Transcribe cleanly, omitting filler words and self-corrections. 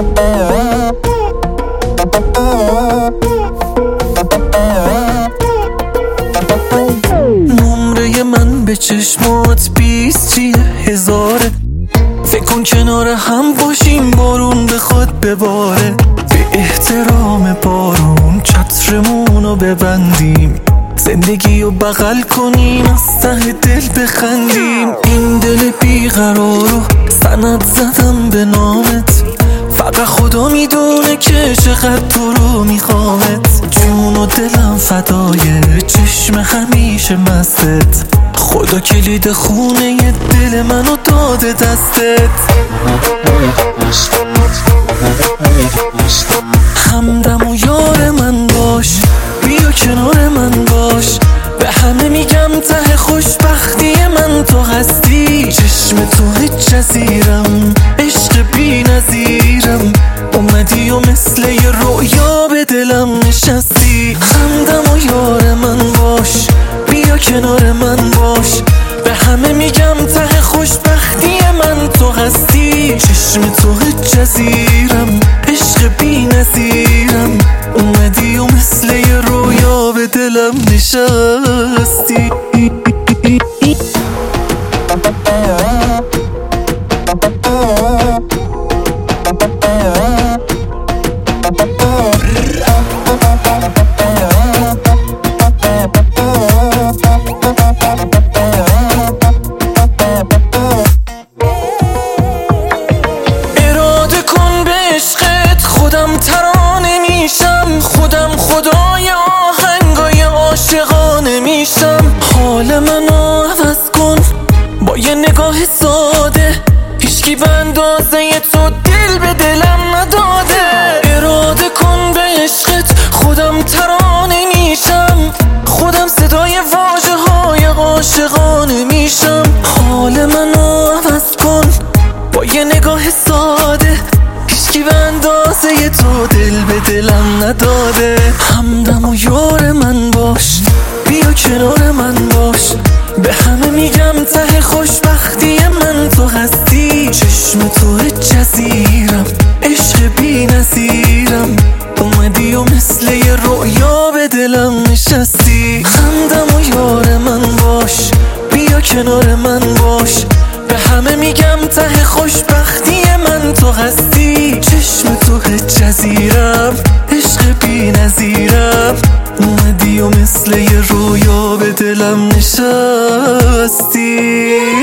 نمره من به چشمات 20 چیه هزاره. فکر کن کنار هم باشیم بارون بخواد بباره. به احترام بارون چترمونو ببندیم، زندگی رو بغل کنیم، از ته دل بخندیم. این دل بیقرارو سند زدم به نامت، فقط خدا میدونه که چقدر تو رو میخوامت. جون و دلم فدای چشم همیشه مستت، خدا کلید خونه دل منو داده دستت. همدم و یار من باش، بیا کنار من باش. به همه میگم ته خوشبختی من تو هستی. چشم تو جزیرم، عشق بی نظیرم، اومدی و مثل یه رویا به دلم نشستی. همدم و یار من باش، بیا کنار من باش. به همه میگم ته خوشبختی من تو هستی. چشم تو جزیرم، عشق بی نظیرم، اومدی و مثل یه رویا به دلم نشستی. خودم ترانه میشم، خودم خدای آهنگای عاشقانه میشم. حال منو عوض کن با یه نگاه ساده، هیچکی به اندازه تو دل به دلم نداده. اراده کن به عشقت، خودم ترانه میشم، خودم صدای واژه های عاشقانه میشم. حال منو عوض کن با یه نگاه ساده، هیچکی به اندازه تو دل به دلم نداده. همدم و یار من باش، بیا کنار من باش. به همه میگم ته خوشبختی من تو هستی. چشم تو جزیرم، عشق بی نظیرم، اومدی و مثل یه رویا به دلم نشستی. همدم و یار من باش، بیا کنار من باش. به همه میگم ته خوشبختی من تو هستی. چشم تو جزیرم، عشق بی نظیرم، اومدی و مثل یه رویا به دلم نشستی.